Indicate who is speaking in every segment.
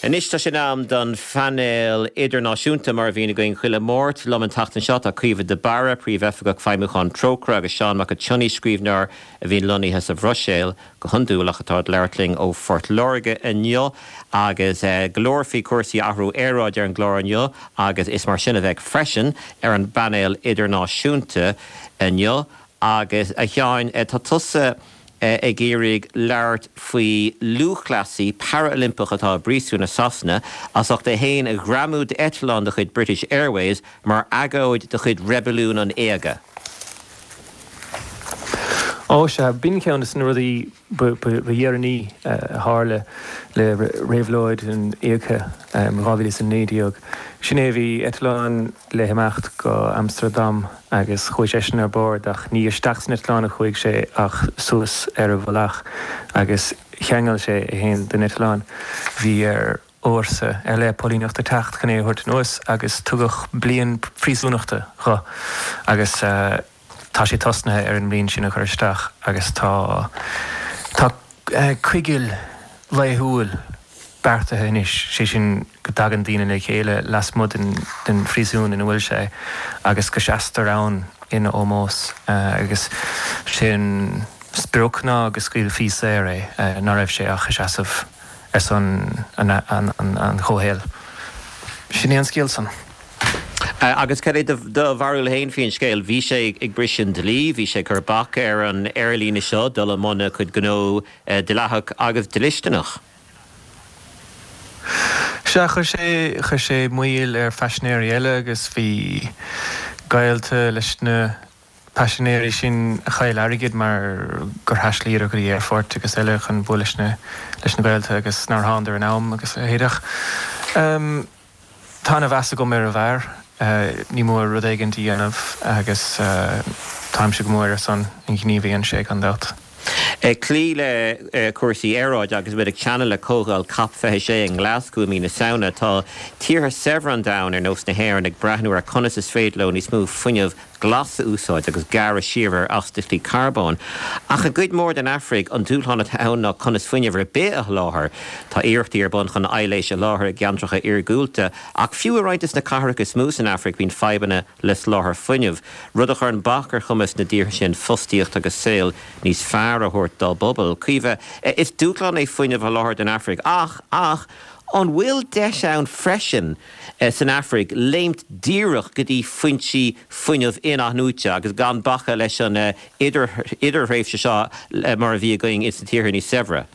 Speaker 1: Yn eista sin am don fanel idirnáisiúnta mar bhína going chuile mórt lom an tatan shot a cuimhid de bara príomh efagach feimiúchan trócra agus Seán mac a tioní scríbnear a bhín loníthe sa bhroséil go hundúlach atá leirtling ó Fort Lorga inniu agus glórfií cuasaí ahrú éráid ar an glór inniu agus is mar sinna bheith freisin ar an banel idirnáisiúnta inniu agus a cheáin tá tusa ag géirig leart faoi luachklasaí Paralympic atá brísú na Sasna as ach de héin a gramú de Etalán de chud British Airways mar agóid de chud Rebelún an éige.
Speaker 2: Se bin ceann is na rudí dhéarní hála le réhlóid an éige ráhí san néideog. Sin é bhí Etalán le haimeacht go Amsterdam agus chuid éisina ar bord ach ní isteach san Etalán a chuig sé ach suas ar a bhlach agus cheangail sé a héin den Etalán. Bhí ar óirsa ar le políneachta techt chuné thuirt nuas agus tugach blion príosúnachta chu agus tá sé tosnathe ar an bhíonn sin a chuirteach agus tá cuigiil leithúil beartathe inis sé sin go dagan daoine le chéile las mud den phríosún in bhfuil sé agus go seaastar ann ina ómós agus sin spruachná agus scuil fís é ná raibh sé a chaseasamh ar son an chóhéal. Sin é an scéal san.
Speaker 1: Agus ce é do bharúil héin fion scéil, bhí sé ag brisin de lí, bhí sé gur bach ar an airlíne seo dul a mna chud gnó de lethach agus de listanach.
Speaker 2: Se chu sé muil ar feisnéirí eile agus bhí gaiilte leis na passionéirí sin a chail airigid mar gur heislí a go dí airfort agus eile chun bú leis na gaiilte agus nar háidir an am agus héideach. Tána bheasa go mar a bhar, ní mór rud éigentí dhéanamh agus táim se go mór san in gníomhíonn sé an dat.
Speaker 1: Clí le cuasaí éráid agus bud ag cheanna le cógáil cap feihe sé an Glasgow mí na saona tá tíortha Severn Down ar nós na hhéir ag breathnú ar conas is féadló níos mú fuinneamh glasa úsáid agus gara siar astiflí carbón. Ach a good mór den Afric an dúlhanna ann ná conas fuinneamh ar bé a láthair tá iarchtaí ar bun chun eiléis a láthair geantracha ar gúlta ach fiú roiintas na carachas mús in Afric bhín feibanna les láthair fuinneamh. Rudach ar an bachar chumas na dír sin fustíocht agus saoil níos fearr a thuirt dal bobbal. Cuimhe is dúlán é fuinneamh a láthair den Afric ach an bhfuil deis ann freisin san Afric léimt díreach go dtí fuintí fuinneamh in athnúte agus gan bacha leis an idirréimhse seo mar a bhí going is na tíortha ní Sevra.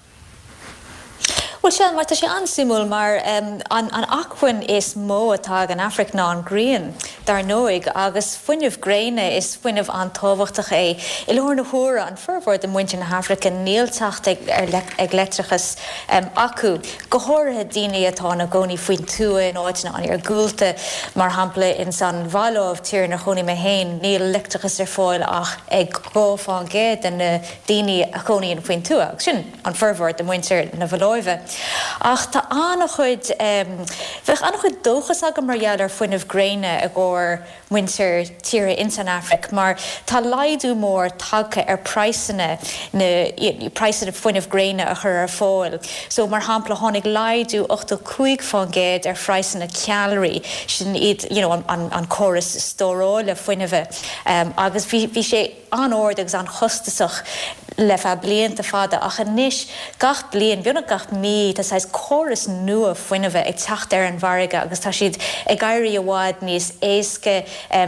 Speaker 3: Well, Sean, mar tá sé ansúmúil mar an achhain is mó atá an Afric ná an Grian dar nóig agus fuinneamh gréine is fuinneamh an tábhachtach é. I leor na huara an fervór den muinte na Africa níltacht ag letrachas acu. Gohorathe daoine atá na gcónaí faoin tua in áitina an ar gúlta mar hampla in san bhailómh tír na chonaí me héin níl letrachas ar fáil ach ag gá géad den na daoine a chonaí in faoin tua. Sin an fervór den muinte na bhailóimhe. Ach tá annach chuid bheith annach chuid dóchas agam margheall ar fuinneamh gréine a gcóir muintir tíre in San Afric mar tá laidú mór tagcha ar praisina praisina fuinneamh gréine a chur ar fáil. So mar hampla tháinig laidú 85 géad ar praisina calorie sin iad an choras stórála fuinneamh agus bhí sé anórdagus an chostasach le fa blianta fada ach níos gach blian bheanna gach mí tá sais choras nua fuinneamh ag teacht ar an bharige agus tá siad ag gairí a bhád níos éasca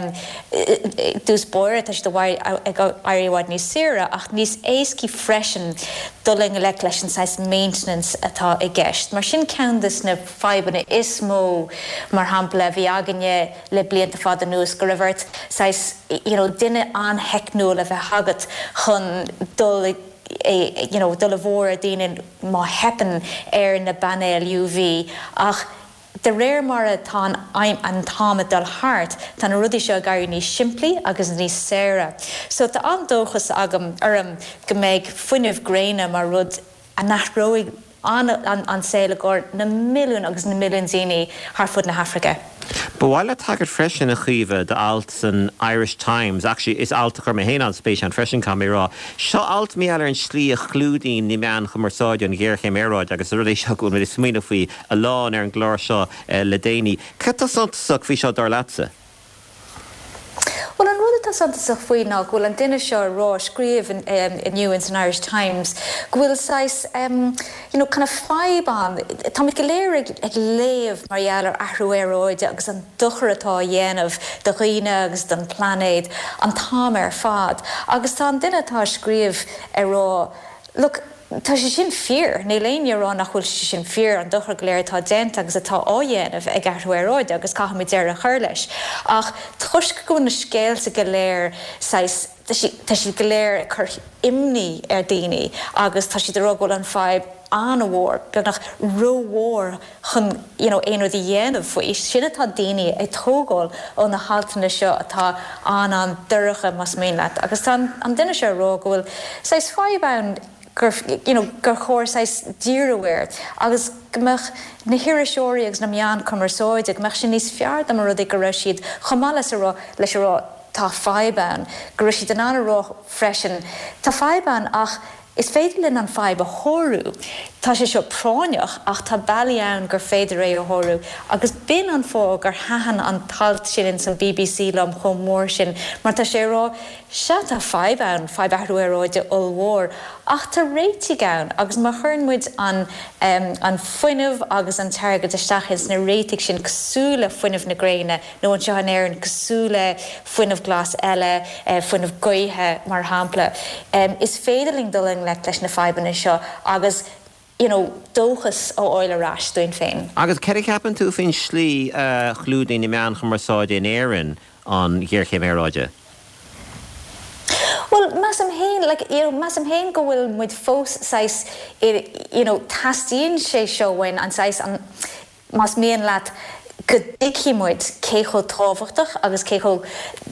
Speaker 3: dús bóire tá siad ag gairí a bhád níos sira ach níos éascí freisin dulling le leis an sais maintenance atá i gceist. Mar sin ceandas na feibanna is mó mar hampla bhí aganne le blianta fada nuas go raibhirt sais duine an heicnú le bheith hagat chun dul dul a bhór a daoine má hepan ar na bannéil UV ach de réir mar atá an táma dul hart tá na rudí seo gairí níos simplí agus níos séra. So tá an dóchas agam arm go méid fuinneamh gréine mar rud a nachróig an saola gcóir na milliún agus na milliún daoine thar fud na Africa.
Speaker 1: Bhile tagad freisin a chiomh de alt san Irish Times, actually is altachar me héan spéis an freisin camera. Seo alt méall an slí a chlúdaín ní mean chumarsáide an ggéirchéim éráid agus rudéis seú mu is smína faoi a lán ar an gláir seo le déine. Ceta santasach fhí seo dar latsa?
Speaker 3: Well, an rud atá santasach faoi ná bhfuil an duine seo rá scríomh in Newins an Irish Times bhfuil sais kind of feibán tá go léir ag léamh mar dhealar ahrúéróide agus an duchar atá dhéanamh do dhaoine agus don planéid an tám ar fad agus tá an duine atá scríomh rá look tá sé sin fear, ní léonne rá nach bhfuil sé sin fear an duchar go léir atá déint agus atá áhéanamh ag ahrúéróide agus caithimid ar a chur leis. Ach tuisc go na scéalta go léir tá si go léir chur imní ar daoine agus tá si de rá an feib an bhór, beag nach rohór chun éonú dhéanamh faoi sinna tá daoine ag tógáil ó na haltaine seo atá an dúracha mas méad agus tá an duine seo rá go bhfuil sais feibán gur chóir sais dírehair agus gomach na hiiriseoirí agus na meán cumarsáide gomach sin níos fearr am rud go raibh siad chomálas leis rá tá feibán go raibh siad an anna rá freisin tá feibán ach is féidir linn an feib a chorú tá sé seo práineach ach tá bailíonn gur féidir é a chorú agus bin an fó gur hahan an talt sin san BBC lom chum mór sin mar tá sé rá se tá feibán feib ahrúéróide ulmhór ach tá réití gán agus mar churnmuid an foiinemh agus an teirgad isteachas na réitigh sin cosúla foiinemh na gréine nó an seo an éireann cosúla foiinemh glas eile foiinemh gaotha mar hampla is féidirling dulling leis na feibanna seo agus dóchas ó oilerás dúin féin.
Speaker 1: Agus ceir ceapan tú fin slí chlúdaí na meán chumarsáide in éireann an ggéirchéim éráide?
Speaker 3: Well, massam hain go bhfuil muid fós sais tastíonn sé seo bhain an sais an mas míon leat go dtí muid cécho tábhachtach agus cécho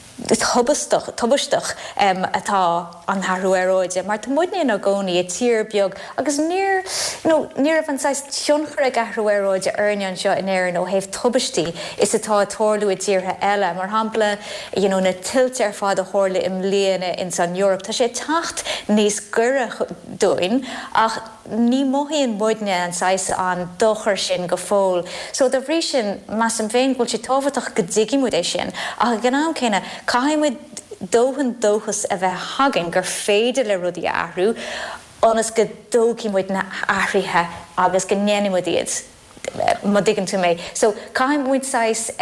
Speaker 3: tubasteach atá an tharúéróide, mar tá muidna a gcónaí a tír beag agus níor an sais tionchar ag ahrúéróide airneann seo in éireann ó thaobh tubastí is atá tórlú a tíortha eile mar hampla na tilte ar fád a tharla im líana in San Europa. Tá sé tacht níos gura dúin ach ní mothíonn muidne an sais an dochar sin go fóil. So de bhrí sin massam féin bhfuil sé tábhachtach go dtigimúid é sin ach gnáam céine caiimid dóhan dóchas a bheith hagan gur féidir le rudí ahrú onas go dócimúid na áthrithe agus go nnéanimid iad má dtigann tú mé. So caiimid sais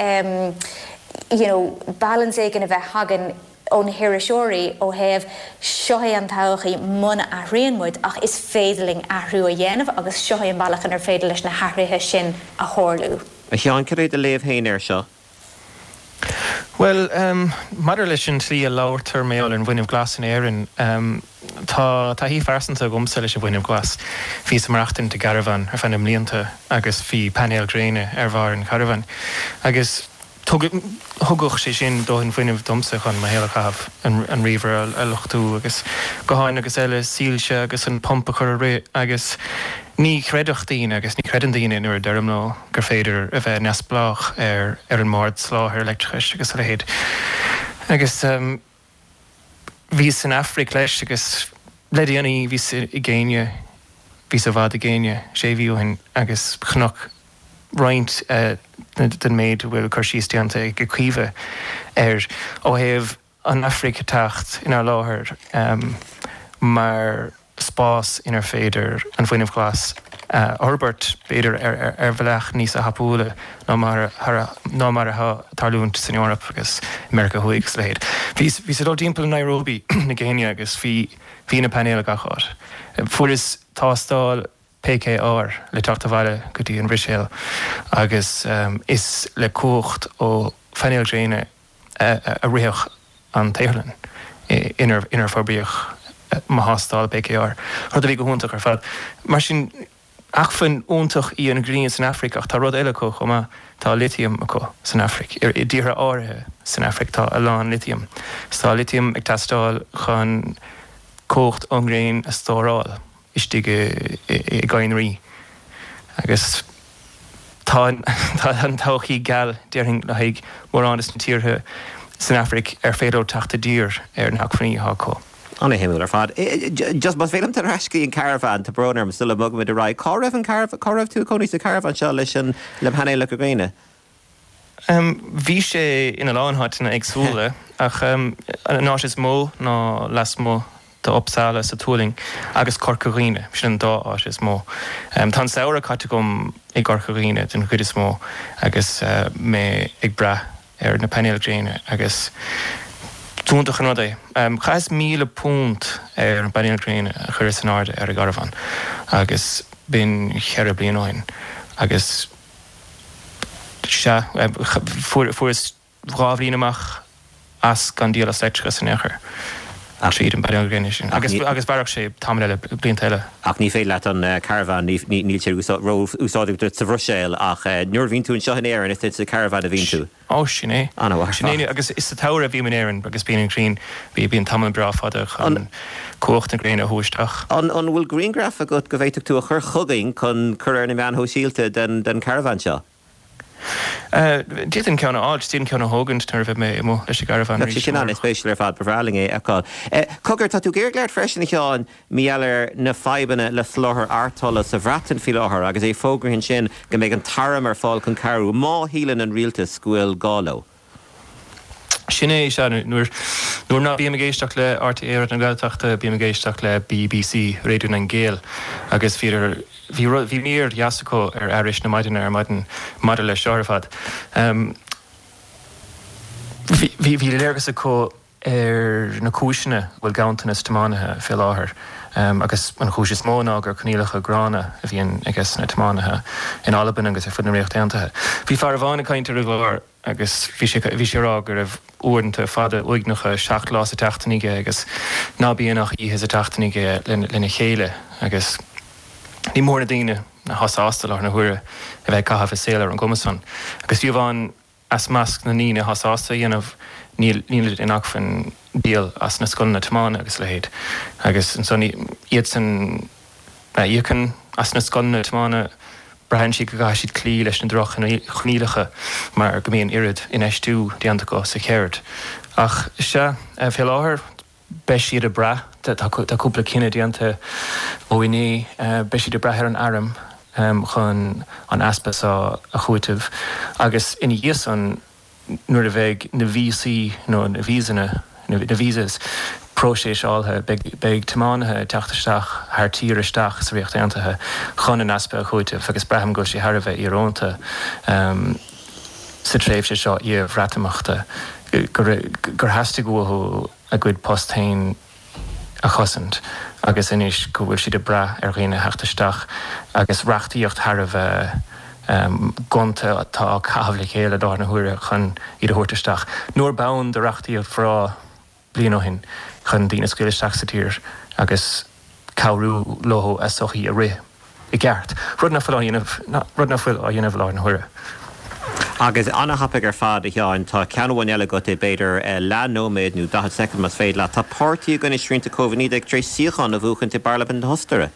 Speaker 3: balance éigen a bheith hagan ón hiiriseoirí ó thaobh seothí an todhachaí muna a rianmuid ach is féidirling ahrú a dhéanamh agus seothí an bailachan ar féidir leis na háthrithe sin a chorlú.
Speaker 1: A cheann céad a léamh héin ar seo?
Speaker 2: Well, mar leis sin slí a láirtar méall an bhainmh glas in éireann tá hí fearsanta gomsa leis a bhainmh glas hí sa marachtain de Caravan ar fanna mlíonta agus hí Panel Gréine ar bhar an Caravan agus thugach sé sin dóhann bhainmh domsa chun ma héile chahabh an riomhar a luchtú agus goáin agus eile sílse agus an pompa chur ré agus ní creadach daoine agus ní credan daoine nuair deirmná gur féidir a bheith neasplách ar an mórd sláthir electrichis agus a héad. Agus bhí san Afric leis agus ledaíonaí bhí i ggéine bhí sa bhd i ggéine sé bhíúhain agus chnach roint den méid bhfuil chuirsíosteanta go cuimhe ó thaobh an Africa tacht inar láthair mar spás inar féidir an bhainmh glas Orbert beidir ar bhleach níos a hapúla ná mar a tarlúnt san Eorp agus America Huigs le héad. Bhí sé dul timpeall in Nairobi na Géine agus bhí na panéla gaáir. Fuair tástáil PKR le tarta bhaile go dtí an bhriséal agus is le cuacht ó Panel Gréine a riach an Téirlinn inar forbíoch mahástáil PKR. Rud a bhí go húntaach ar fad. Mar sin achfan úntach í an gríon san Africa ach tá rud eile có chumá tá lithium acu san Africa. I ddíthra áirithe san Africa tá a lán lithium. Tá lithium ag tastáil chun cócht an gréin a stóráil istí i gaiinrí. Agus Tá an tochaí gal dearing na haig mór anas na tíortha san Afric féadó tachta dír an hacfaní hácó.
Speaker 1: Anna himúil fad. Just mas félam tar rascaí an caravan tá brnarm still mug with a ride. Corrah an caravan tú coní sa caravan seo leis an le hanna le go gréine.
Speaker 2: Bhí sé ina láhanhaitna agsúla ach ná is mó ná las mó tá opsála sa túling agus corcaghine sin an dá áis is mó. Tá saoire caite gom ag corcaghine den chud is mó agus mé ag bra na Penéal Gréine agus túntacha nó é. Chas 1,000 punt an Penéal Gréine a chur san áde a garvan agus bin cheire blianáin agus se fuair rábhlín amach as gan díal as leitcha san éair. Tríd an Penéal Gréine sin. Agus barach sé tamile blion teile.
Speaker 1: Ach ní fé leat an caravan níl sé úsáidir sa bhroséil ach nuair bhín tú an seo an éan is sa caravan a bhín tú.
Speaker 2: Ó sinné. Sinné agus is sa táir a bhí man éan agus bíon an Green bhí an tamil brafadach an cócht an Gréine thuisteach.
Speaker 1: An bhfuil Greengraph a go bhhéiteach tú a chur chugaing chun chuir na meán hóisiílte den caravan seo.
Speaker 2: Dían ceanna áid tíon ceanna hógant tar bheith mé mó leis garvan.
Speaker 1: Si sin an spéisiir fad bhráling é aáil. Cogur tá tú géirgleir freisin teáin míallar na feibanna le slóthar artála sa bhreatan fi láthair agus é fógrahinn sin go méid an taram ar fáil chun carú má hílan an rialtas scuil gálo.
Speaker 2: Sinné se nuair ná bí géisteach le RTA an gailteachta bí géisteach le BBC réún an Géal agus bhí mír jaasacó ar airis na maidin ar maidin mad le seirfad. Bhí léirgus acó ar na cúisina bhfuil gaantainna tamánathe fé láthair agus an chúis is móna gur conílacha grána a bhíon agus na tamánathe in Alban agus ar fud na réochtaontathe. Bhí far bhána caiinte ar glár agus bhí sé rá gur raibh uaireanta fada uignacha 7 lá a teachtainige agus ná bíonach íhes a teachtainige lena chéile agus ní mór na daine na hasástal ar na thuaire a bheith caithfh sélar an gomasan. Agus bhí bháin as measc na ní na hasásta dhéanamh níl in achfan díal as na scoil na tamána agus lehéad. Agus an son iad san íocan as na scoil na tamána brehan si go gá siad clí leis na droch na chnílacha mar go mbíon irid in eistú déanta go sa chéirt. Ach se fé láthair beis siad a bra táúpla cinenne déanta óiní beis siad a brethir an airm chun an aspas a chuitimh agus ina dhéas an nuair a bheith na VC nó na vísanna na vísas próséis áthe beag tamánathe teachtaisteach thar tíiristeach sa réochtaontathe chun an aspa a chuitimh agus bretham go sé thar a bheith iarrónta sa tréimhse seo íomh bhreatamachta gur heasta go a gcuid postain a chosint agus inis go bhfuil siad a bra ar réine heachtaisteach agus reachtaíocht thar a bheith gonta atá cabhla chéile dá na thuaire chun iad a thuirtaisteach. Nuair bann de reachtaíocht frá bliain ó hin chun daoine scuileisteach sa tír agus cabhrú lotho a sochaí a rith i gceart. Rud na fuil á dhéanamh lá na thuaire.
Speaker 1: Agus anna hapig ar fad a teáin tá ceanhhain eile go é beidir le nóméid nó 10 second mas féad le tá páirtíí gan is srínta COVID ag trééis siochan a bhuachan te barlaban hostere.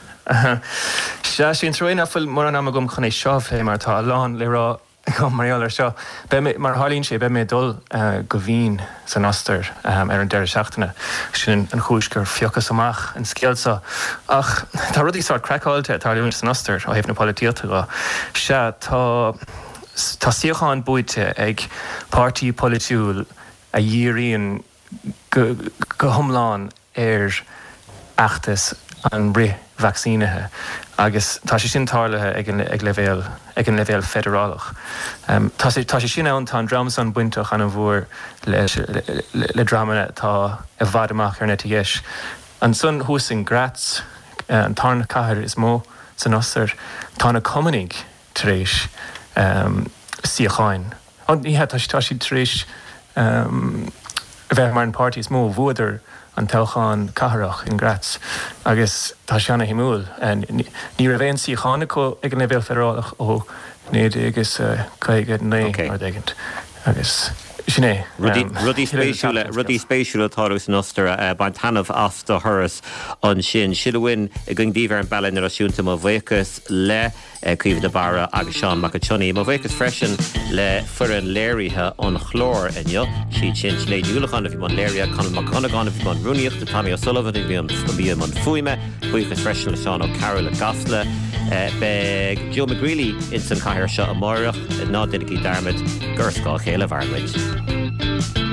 Speaker 2: Se sin troine fuil mar an am gom chun é seohlé mar tá lán le rá go marir seo. Mar hálíonn sé be mé dul go bhín san oster ar an deir seachtainna sin an chúis gur fiochas amach an scéalsa. Ach tá rudí sá crackháilte táún san oster ó héh na políochta go. Se tá siocháin buite ag pártaí politiúil a dhéiríonn go thomláin ar achtas an rith vaccínathe agus tá sé sin tálathe ag an levéal federálach. Tá sé sin ann tá dramas an buintach an bhór le dramana tá a bhadamach ar net dhéis. An son thusin grats an tána caitheir is mó san oster tána cumanig taréis siocháin. Níhe tá si taréis bheith mar an pártaí is mó bhuaidir an telcháin catharach in Graz agus tá seanna himúil ní ra bhéon siochána ag an levéal federálach ó 9 agus 9 ar dégant agus Sinné.
Speaker 1: Rudí spéisiúla táús nostra ban tanmh asta thuras an sin. Siadhhain I gungdíomh an bailin ar asisiúnta má bhhéchas le cuimh de bara agus Seán Macachonny. Má bhhéchas freisin le furan léirithe an chlór inniu. Si sin sléidúlachan a bhí man léiria Conal McConaghan a bhí man rúníocht a Tommy O'Sullivan a bhí man fuime. Bhuichas freisin le Seán O'Carroll a Gasla. Be Joe McGreely in san caiir seo a mórach ná duine í darmid gur scáil chéile bharmuid.